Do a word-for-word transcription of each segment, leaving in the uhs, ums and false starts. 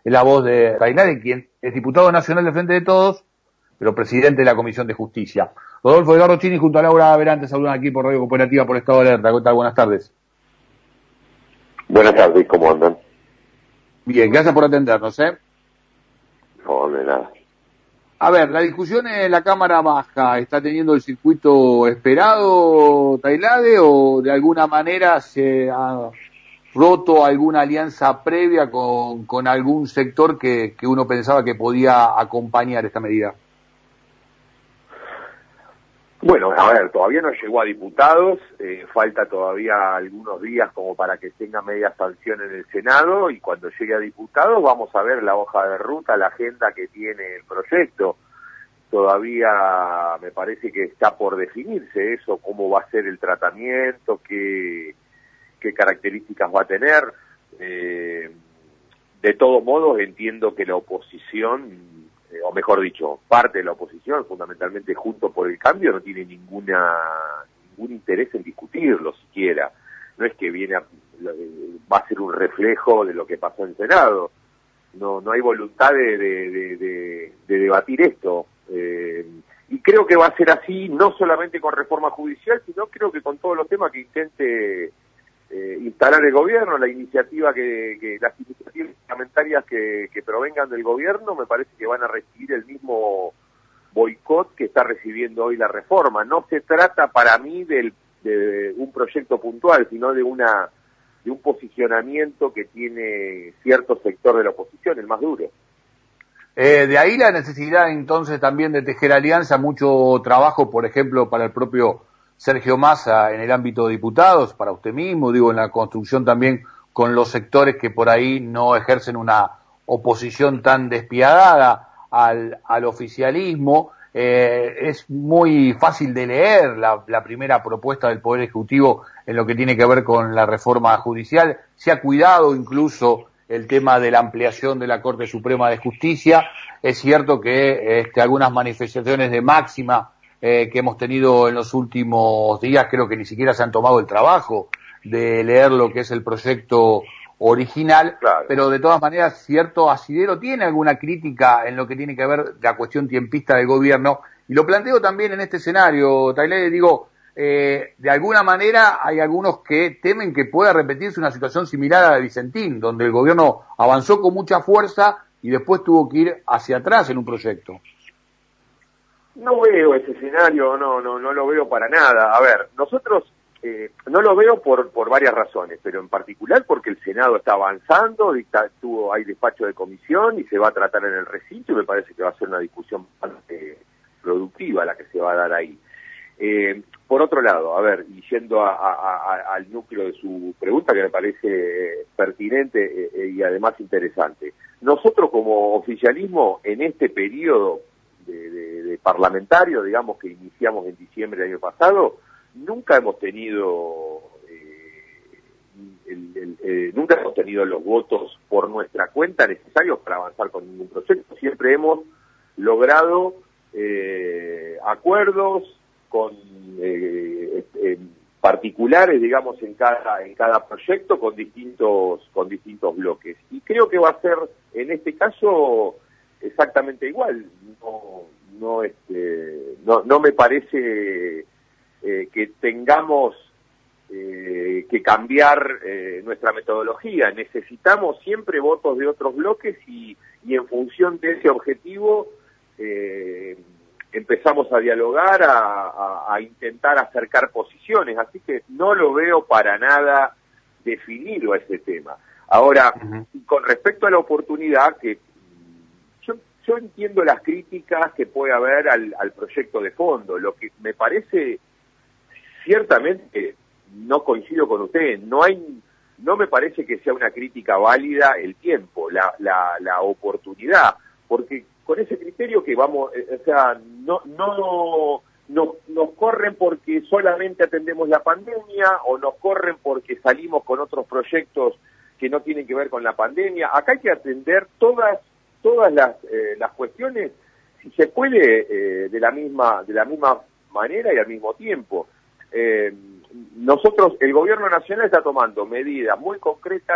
es la voz de Tailade, quien es diputado nacional del Frente de Todos, pero presidente de la Comisión de Justicia. Rodolfo Edgardo Chini junto a Laura Verante saludan aquí por Radio Cooperativa por Estado de Alerta. ¿Qué tal? Buenas tardes. Buenas tardes, ¿cómo andan? Bien, gracias por atendernos, ¿eh? No, de nada. A ver, la discusión en la Cámara Baja, ¿está teniendo el circuito esperado, Tailade, o de alguna manera se ha roto alguna alianza previa con, con algún sector que, que uno pensaba que podía acompañar esta medida? Bueno, a ver, todavía no llegó a diputados, eh, falta todavía algunos días como para que tenga media sanción en el Senado, y cuando llegue a diputados vamos a ver la hoja de ruta, la agenda que tiene el proyecto. Todavía me parece que está por definirse eso, cómo va a ser el tratamiento, qué, qué características va a tener. Eh, de todos modos, entiendo que la oposición, eh, o mejor dicho, parte de la oposición, fundamentalmente Juntos por el Cambio, no tiene ninguna ningún interés en discutirlo siquiera. No es que viene a, va a ser un reflejo de lo que pasó en Senado. No, no hay voluntad de, de, de, de, de debatir esto. Eh, y creo que va a ser así, no solamente con reforma judicial, sino creo que con todos los temas que intente eh, instalar el gobierno, la iniciativa que, que las iniciativas parlamentarias que, que provengan del gobierno, me parece que van a recibir el mismo boicot que está recibiendo hoy la reforma. No se trata para mí del, de un proyecto puntual, sino de una de un posicionamiento que tiene cierto sector de la oposición, el más duro. Eh, de ahí la necesidad entonces también de tejer alianza, mucho trabajo, por ejemplo, para el propio Sergio Massa en el ámbito de diputados, para usted mismo, digo, en la construcción también con los sectores que por ahí no ejercen una oposición tan despiadada al, al oficialismo. Eh, es muy fácil de leer la, la primera propuesta del Poder Ejecutivo en lo que tiene que ver con la reforma judicial. Se ha cuidado incluso el tema de la ampliación de la Corte Suprema de Justicia. Es cierto que este, algunas manifestaciones de máxima eh, que hemos tenido en los últimos días, creo que ni siquiera se han tomado el trabajo de leer lo que es el proyecto original, claro. Pero de todas maneras, cierto asidero tiene alguna crítica en lo que tiene que ver la cuestión tiempista del gobierno, y lo planteo también en este escenario, Tailade, digo, Eh, de alguna manera hay algunos que temen que pueda repetirse una situación similar a la de Vicentín, donde el gobierno avanzó con mucha fuerza y después tuvo que ir hacia atrás en un proyecto. No veo ese escenario, no no no lo veo para nada. A ver, nosotros eh, no lo veo por por varias razones, pero en particular porque el Senado está avanzando, dicta, tuvo, hay despacho de comisión y se va a tratar en el recinto, y me parece que va a ser una discusión bastante productiva la que se va a dar ahí. Eh, por otro lado, a ver, y yendo a, a, a, al núcleo de su pregunta, que me parece pertinente eh, y además interesante, nosotros como oficialismo en este periodo de, de, de parlamentario, digamos, que iniciamos en diciembre del año pasado, nunca hemos tenido eh, el, el, eh, nunca hemos tenido los votos por nuestra cuenta necesarios para avanzar con ningún proyecto. Siempre hemos logrado eh, acuerdos con eh, eh, particulares, digamos, en cada en cada proyecto con distintos con distintos bloques, y creo que va a ser en este caso exactamente igual. No no este no no me parece eh, que tengamos eh, que cambiar eh, nuestra metodología. Necesitamos siempre votos de otros bloques, y y en función de ese objetivo eh, empezamos a dialogar, a, a, a intentar acercar posiciones, así que no lo veo para nada definido a ese tema. Ahora, uh-huh. Con respecto a la oportunidad, que yo, yo entiendo las críticas que puede haber al, al proyecto de fondo. Lo que me parece, ciertamente, no coincido con usted, no hay, no me parece que sea una crítica válida el tiempo, la, la, la oportunidad, porque con ese criterio que vamos, eh, o sea, no, no, no, nos corren porque solamente atendemos la pandemia, o nos corren porque salimos con otros proyectos que no tienen que ver con la pandemia. Acá hay que atender todas, todas las, eh, las cuestiones, si se puede, eh, de la misma, de la misma manera y al mismo tiempo. Eh, nosotros, el gobierno nacional está tomando medidas muy concretas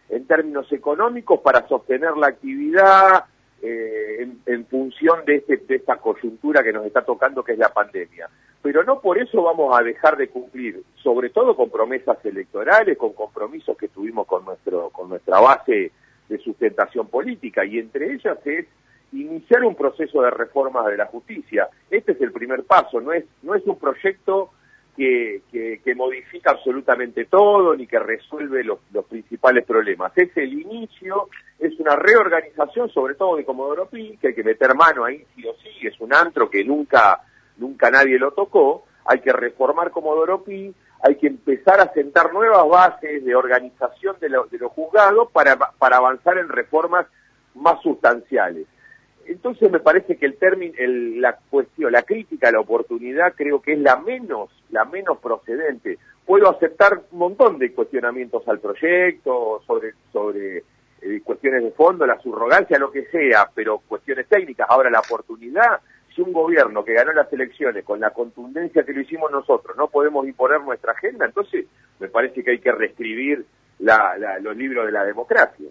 en términos económicos para sostener la actividad eh, en, en función de, este, de esta coyuntura que nos está tocando, que es la pandemia. Pero no por eso vamos a dejar de cumplir, sobre todo con promesas electorales, con compromisos que tuvimos con nuestro con nuestra base de sustentación política, y entre ellas es iniciar un proceso de reformas de la justicia. Este es el primer paso, no es no es un proyecto que, que, que modifica absolutamente todo, ni que resuelve los, los principales problemas. Es el inicio, es una reorganización, sobre todo de Comodoro Pi, que hay que meter mano ahí sí o sí, es un antro que nunca, nunca nadie lo tocó, hay que reformar Comodoro Pi, hay que empezar a sentar nuevas bases de organización de, lo, de los juzgados para, para avanzar en reformas más sustanciales. Entonces me parece que el término, el, la cuestión, la crítica a la oportunidad creo que es la menos, la menos procedente. Puedo aceptar un montón de cuestionamientos al proyecto, sobre, sobre eh, cuestiones de fondo, la subrogancia, lo que sea, pero cuestiones técnicas. Ahora la oportunidad, si un gobierno que ganó las elecciones con la contundencia que lo hicimos nosotros, no podemos imponer nuestra agenda, entonces me parece que hay que reescribir la, la, los libros de la democracia.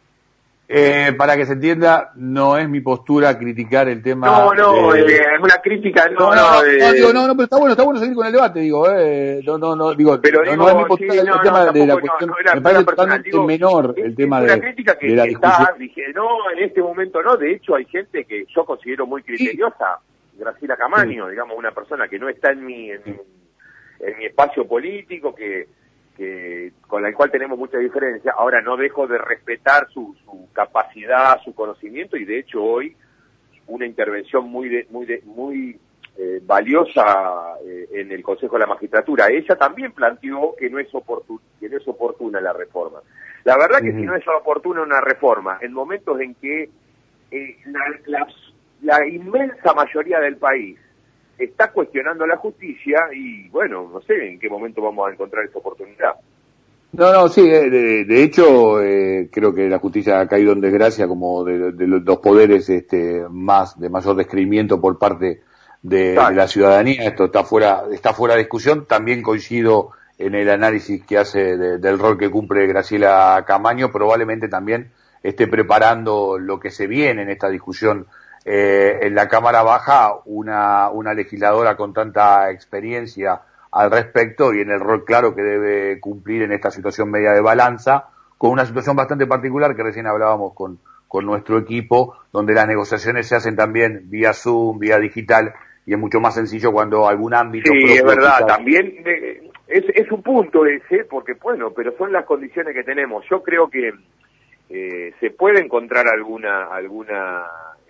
Eh, para que se entienda, no es mi postura criticar el tema. No, no, de... eh, es una crítica, no, no, no, no, no, eh... no, digo, no, no, pero está bueno, está bueno seguir con el debate, digo, eh, no, no, no, digo, pero no, digo, no es mi postura, sí, el no, tema no, de la tampoco, cuestión, no, no era, me parece personal, totalmente digo, menor es, el tema es una de, crítica que, de la que discusión. está, dije, no, en este momento no, de hecho hay gente que yo considero muy criteriosa, sí. Graciela Camaño, sí. Digamos, una persona que no está en mi, en, sí. en mi espacio político, que que con la cual tenemos mucha diferencia. Ahora no dejo de respetar su, su capacidad, su conocimiento, y de hecho hoy una intervención muy de, muy de, muy eh, valiosa eh, en el Consejo de la Magistratura. Ella también planteó que no es oportuna, que no es oportuna la reforma. La verdad que uh-huh. Si no es oportuna una reforma en momentos en que eh, la, la, la inmensa mayoría del país está cuestionando la justicia, y bueno, no sé en qué momento vamos a encontrar esa oportunidad. No, no, sí, de, de hecho eh, creo que la justicia ha caído en desgracia como de, de los poderes este, más de mayor descreimiento por parte de, de la ciudadanía. Esto está fuera, está fuera de discusión. También coincido en el análisis que hace de, del rol que cumple Graciela Camaño. Probablemente también esté preparando lo que se viene en esta discusión Eh, en la Cámara Baja, una, una legisladora con tanta experiencia al respecto y en el rol claro que debe cumplir en esta situación media de balanza, con una situación bastante particular que recién hablábamos con, con nuestro equipo, donde las negociaciones se hacen también vía Zoom, vía digital, y es mucho más sencillo cuando algún ámbito... Sí, propio es verdad, quizás... también eh, es, es un punto ese, porque bueno, pero son las condiciones que tenemos. Yo creo que eh, se puede encontrar alguna... alguna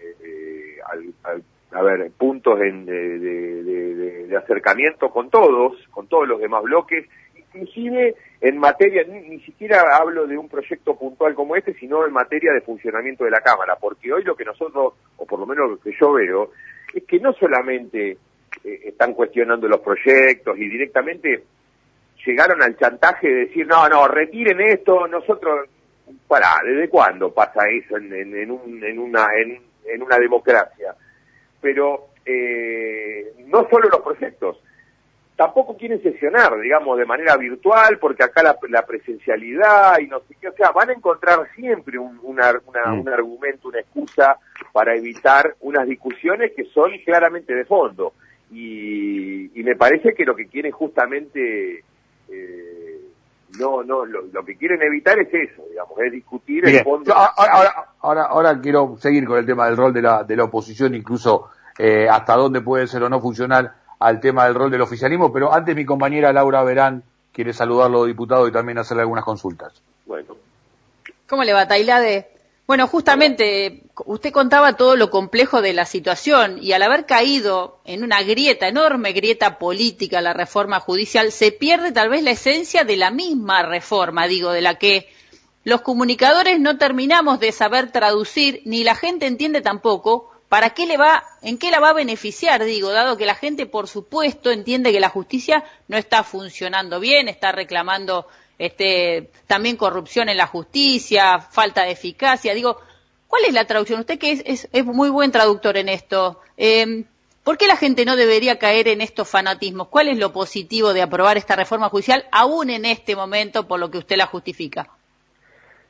Eh, al, al, a ver, puntos en, de, de, de, de acercamiento con todos, con todos los demás bloques, inclusive en materia, ni, ni siquiera hablo de un proyecto puntual como este, sino en materia de funcionamiento de la Cámara, porque hoy lo que nosotros, o por lo menos lo que yo veo, es que no solamente eh, están cuestionando los proyectos y directamente llegaron al chantaje de decir, no, no, retiren esto, nosotros, pará, ¿desde cuándo pasa eso en, en, en, un, en una... En, en una democracia? Pero eh, no solo los proyectos, tampoco quieren sesionar, digamos, de manera virtual, porque acá la, la presencialidad y no sé qué, o sea, van a encontrar siempre un, una, una, mm. un argumento, una excusa para evitar unas discusiones que son claramente de fondo, y, y me parece que lo que quieren justamente... Eh, No, no, lo, lo que quieren evitar es eso, digamos, es discutir Bien. el fondo. Ahora, ahora, ahora, ahora quiero seguir con el tema del rol de la, de la oposición, incluso eh, hasta dónde puede ser o no funcional al tema del rol del oficialismo, pero antes mi compañera Laura Verán quiere saludarlo, diputado, y también hacerle algunas consultas. Bueno. ¿Cómo le va, Tailade? Bueno, justamente usted contaba todo lo complejo de la situación, y al haber caído en una grieta, enorme grieta política, la reforma judicial, se pierde tal vez la esencia de la misma reforma, digo, de la que los comunicadores no terminamos de saber traducir, ni la gente entiende tampoco para qué le va, en qué la va a beneficiar, digo, dado que la gente, por supuesto, entiende que la justicia no está funcionando bien, está reclamando Este, también corrupción en la justicia, falta de eficacia. Digo, ¿cuál es la traducción? Usted que es, es, es muy buen traductor en esto, eh, ¿por qué la gente no debería caer en estos fanatismos? ¿Cuál es lo positivo de aprobar esta reforma judicial, aún en este momento, por lo que usted la justifica?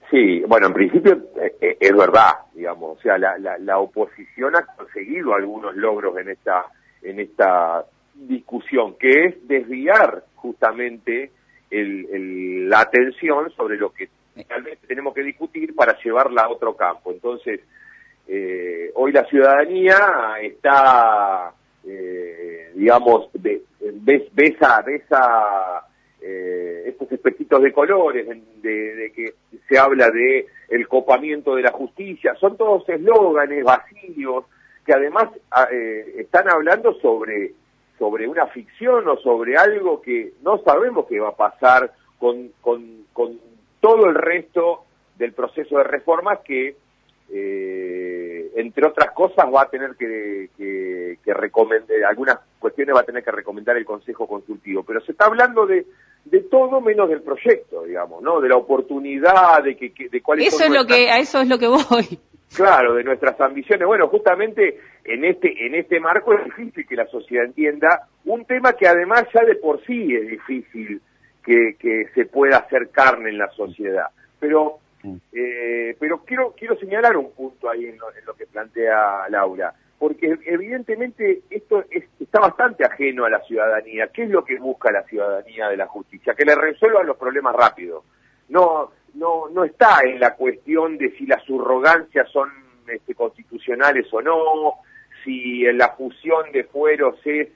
Sí, bueno, en principio eh, es verdad, digamos, o sea, la, la, la oposición ha conseguido algunos logros en esta en esta discusión, que es desviar justamente el, el, la atención sobre lo que realmente tenemos que discutir para llevarla a otro campo. Entonces, eh, hoy la ciudadanía está, eh, digamos, ve, ve, ve esa... Ve esa Eh, estos espejitos de colores, de, de que se habla de el copamiento de la justicia, son todos eslóganes vacíos que además eh, están hablando sobre, sobre una ficción o sobre algo que no sabemos qué va a pasar con, con, con todo el resto del proceso de reformas que, eh, entre otras cosas, va a tener que, que, que recomendar, algunas cuestiones va a tener que recomendar el Consejo Consultivo, pero se está hablando de de todo menos del proyecto, digamos, ¿no? De la oportunidad, de que, que de cuáles eso son es nuestras... lo que a eso es lo que voy. Claro, de nuestras ambiciones. Bueno, justamente en este en este marco es difícil que la sociedad entienda un tema que además ya de por sí es difícil que, que se pueda hacer carne en la sociedad. Pero eh, pero quiero quiero señalar un punto ahí en lo, en lo que plantea Laura, porque evidentemente esto es, está bastante ajeno a la ciudadanía. ¿Qué es lo que busca la ciudadanía de la justicia? Que le resuelvan los problemas rápido. No no no está en la cuestión de si las subrogancias son este, constitucionales o no, si la fusión de fueros es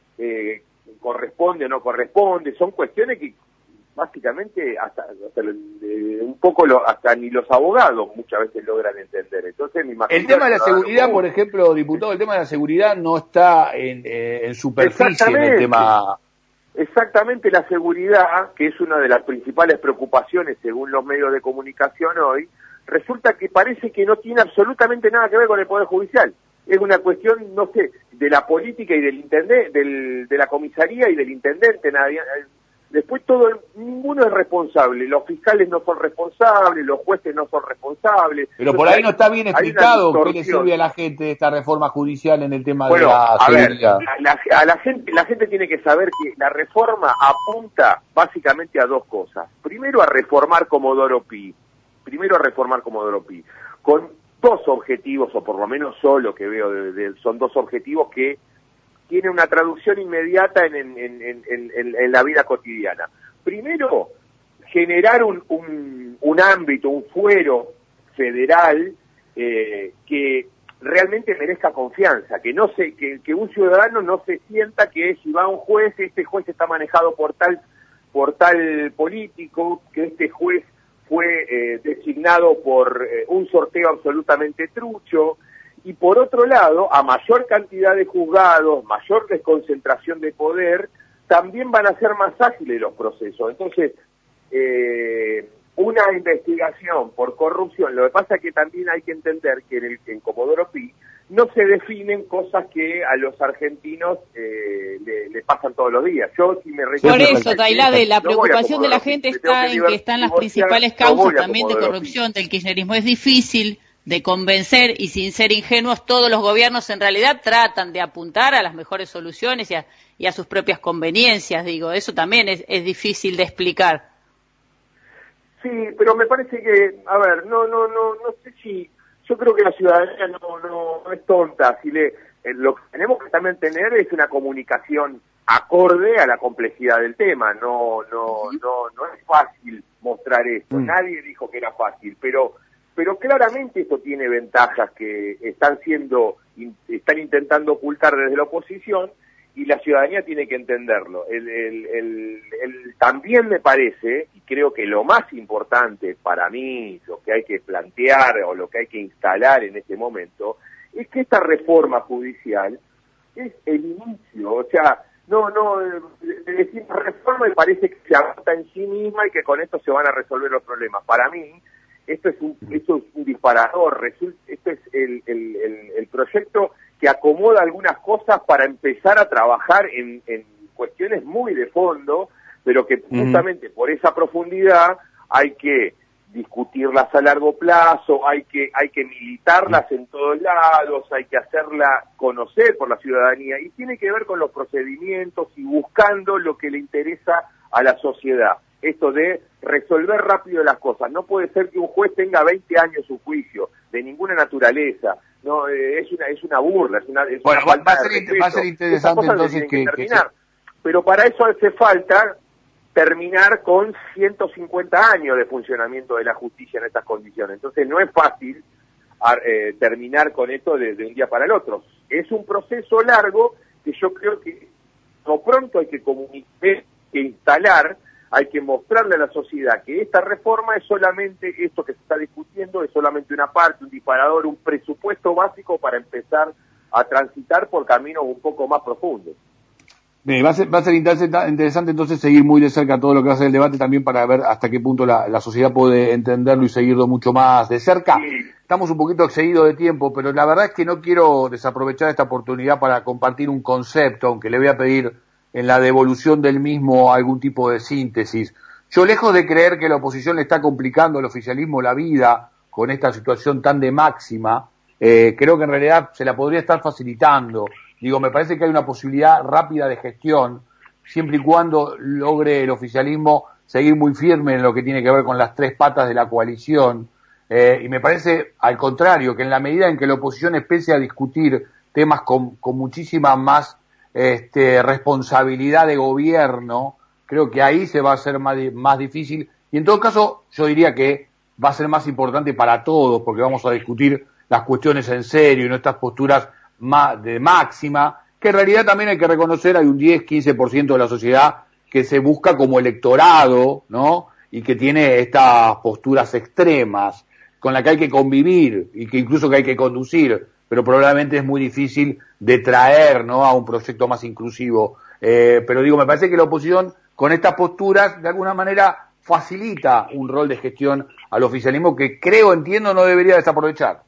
eh, corresponde o no corresponde. Son cuestiones que básicamente hasta, hasta eh, un poco lo, hasta ni los abogados muchas veces logran entender. Entonces me imagino el tema de la seguridad, no, por ejemplo, diputado, el tema de la seguridad no está en, eh, en superficie en el tema. Exactamente, la seguridad, que es una de las principales preocupaciones según los medios de comunicación hoy, resulta que parece que no tiene absolutamente nada que ver con el Poder Judicial. Es una cuestión, no sé, de la política y del intendente, del, de la comisaría y del intendente. Nadie, después todo, ninguno es responsable. Los fiscales no son responsables, los jueces no son responsables. Pero por ahí no está bien explicado qué le sirve a la gente de esta reforma judicial en el tema bueno, de la a seguridad. Ver, la, a la gente, la gente tiene que saber que la reforma apunta básicamente a dos cosas. Primero, a reformar Comodoro Pi. Primero, a reformar Comodoro Pi. Con dos objetivos, o por lo menos solo que veo, de, de, son dos objetivos que tiene una traducción inmediata en, en, en, en, en, en la vida cotidiana. Primero, generar un, un, un ámbito, un fuero federal eh, que realmente merezca confianza, que no se, que, que un ciudadano no se sienta que si va a un juez, este juez está manejado por tal, por tal político, que este juez fue eh, designado por eh, un sorteo absolutamente trucho. Y por otro lado, a mayor cantidad de juzgados, mayor desconcentración de poder, también van a ser más ágiles los procesos. Entonces, eh, una investigación por corrupción, lo que pasa es que también hay que entender que en, el, en Comodoro Pi no se definen cosas que a los argentinos eh, le, le pasan todos los días. Yo si me Por eso, Tailade, la preocupación de la gente está en que están las principales causas también de corrupción del kirchnerismo. Es difícil de convencer y sin ser ingenuos, todos los gobiernos en realidad tratan de apuntar a las mejores soluciones y a, y a sus propias conveniencias, digo, eso también es, es difícil de explicar. Sí, pero me parece que, a ver, no no no no sé si, yo creo que la ciudadanía no no, no es tonta, si le eh, lo que tenemos que también tener es una comunicación acorde a la complejidad del tema, no no uh-huh. no no es fácil mostrar esto, uh-huh. Nadie dijo que era fácil, pero pero claramente esto tiene ventajas que están siendo, están intentando ocultar desde la oposición y la ciudadanía tiene que entenderlo. El, el, el, el, también me parece, y creo que lo más importante para mí, lo que hay que plantear o lo que hay que instalar en este momento, es que esta reforma judicial es el inicio, o sea, no, no, de decir reforma me parece que se agota en sí misma y que con esto se van a resolver los problemas. Para mí, esto es un, esto es un disparador, esto es el, el, el, el proyecto que acomoda algunas cosas para empezar a trabajar en, en cuestiones muy de fondo, pero que justamente uh-huh. por esa profundidad hay que discutirlas a largo plazo, hay que hay que militarlas en todos lados, hay que hacerla conocer por la ciudadanía, y tiene que ver con los procedimientos y buscando lo que le interesa a la sociedad. esto de resolver rápido las cosas. No puede ser que un juez tenga veinte años su juicio, de ninguna naturaleza. No, eh, es una es una burla, es una, es bueno, una falta va, a ser, de respeto. va a ser interesante entonces que, que terminar. Que... Pero para eso hace falta terminar con ciento cincuenta años de funcionamiento de la justicia en estas condiciones. Entonces no es fácil eh, terminar con esto de, de un día para el otro. Es un proceso largo que yo creo que como pronto hay que comunicar, que instalar, hay que mostrarle a la sociedad que esta reforma es solamente esto que se está discutiendo, es solamente una parte, un disparador, un presupuesto básico para empezar a transitar por caminos un poco más profundos. Bien, va a ser, va a ser interesante entonces seguir muy de cerca todo lo que va a ser el debate también para ver hasta qué punto la, la sociedad puede entenderlo y seguirlo mucho más de cerca. Sí. Estamos un poquito excedidos de tiempo, pero la verdad es que no quiero desaprovechar esta oportunidad para compartir un concepto, aunque le voy a pedir en la devolución del mismo algún tipo de síntesis. Yo, lejos de creer que la oposición le está complicando al oficialismo la vida con esta situación tan de máxima, eh, creo que en realidad se la podría estar facilitando. Digo, me parece que hay una posibilidad rápida de gestión, siempre y cuando logre el oficialismo seguir muy firme en lo que tiene que ver con las tres patas de la coalición. Eh, y me parece, al contrario, que en la medida en que la oposición empiece a discutir temas con, con muchísima más este, responsabilidad de gobierno, creo que ahí se va a hacer más, más difícil. Y en todo caso, yo diría que va a ser más importante para todos, porque vamos a discutir las cuestiones en serio y no estas posturas de máxima, que en realidad también hay que reconocer hay un diez, quince por ciento de la sociedad que se busca como electorado, ¿no? Y que tiene estas posturas extremas con las que hay que convivir y que incluso que hay que conducir, pero probablemente es muy difícil de traer, ¿no?, a un proyecto más inclusivo. Eh, pero digo, me parece que la oposición con estas posturas de alguna manera facilita un rol de gestión al oficialismo que creo, entiendo, no debería desaprovechar.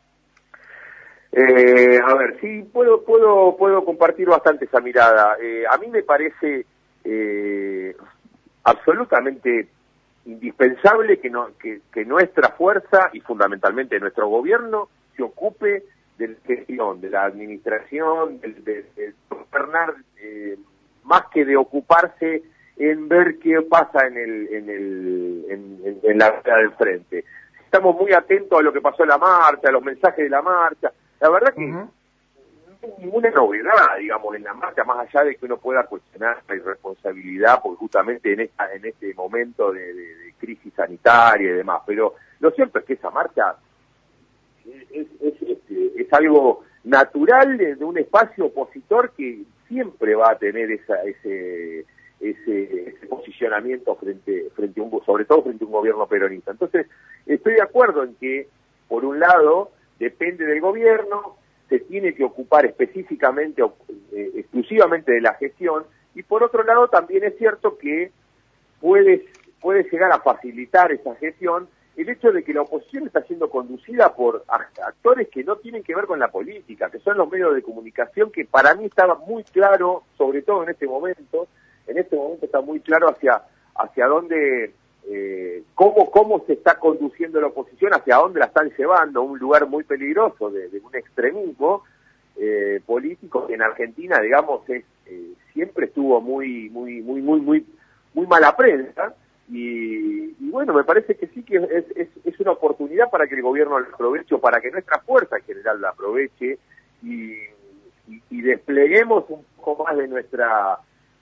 Eh, a ver, sí, puedo puedo puedo compartir bastante esa mirada. Eh, a mí me parece eh, absolutamente indispensable que, no, que, que nuestra fuerza y fundamentalmente nuestro gobierno se ocupe de la gestión, de la administración, de, de, de gobernar, eh, más que de ocuparse en ver qué pasa en el en el en, en, en la vida del frente. Estamos muy atentos a lo que pasó en la marcha, a los mensajes de la marcha. La verdad que uh-huh. no hay ninguna novedad, digamos, en la marcha, más allá de que uno pueda cuestionar la irresponsabilidad, porque justamente en esta, en este momento de, de, de crisis sanitaria y demás, pero lo cierto es que esa marcha es, es, es, es algo natural de, de un espacio opositor que siempre va a tener esa, ese, ese, ese posicionamiento frente, frente a un, sobre todo frente a un gobierno peronista. Entonces, estoy de acuerdo en que, por un lado, depende del gobierno, se tiene que ocupar específicamente o eh, exclusivamente de la gestión, y por otro lado también es cierto que puede, puede llegar a facilitar esa gestión el hecho de que la oposición está siendo conducida por actores que no tienen que ver con la política, que son los medios de comunicación, que para mí estaba muy claro, sobre todo en este momento, en este momento está muy claro hacia, hacia dónde... Eh, cómo, cómo se está conduciendo la oposición, hacia dónde la están llevando, un lugar muy peligroso de, de un extremismo eh, político que en Argentina, digamos, es, eh, siempre estuvo muy, muy, muy, muy, muy, muy mala prensa, y, y bueno, me parece que sí que es, es, es una oportunidad para que el gobierno la aproveche, o para que nuestra fuerza en general la aproveche, y, y, y despleguemos un poco más de nuestra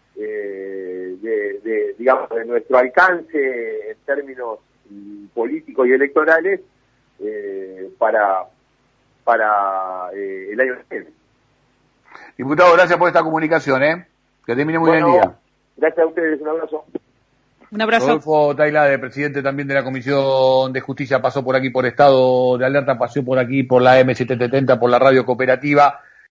Eh, de, de, digamos, de nuestro alcance en términos políticos y electorales eh, para para eh, el año que viene. Diputado, gracias por esta comunicación, ¿eh? Que termine muy bueno, bien el día. Gracias a ustedes, un abrazo. Un abrazo. Rodolfo Tailade, presidente también de la Comisión de Justicia, pasó por aquí por Estado de Alerta, pasó por aquí por la M setecientos setenta, por la Radio Cooperativa.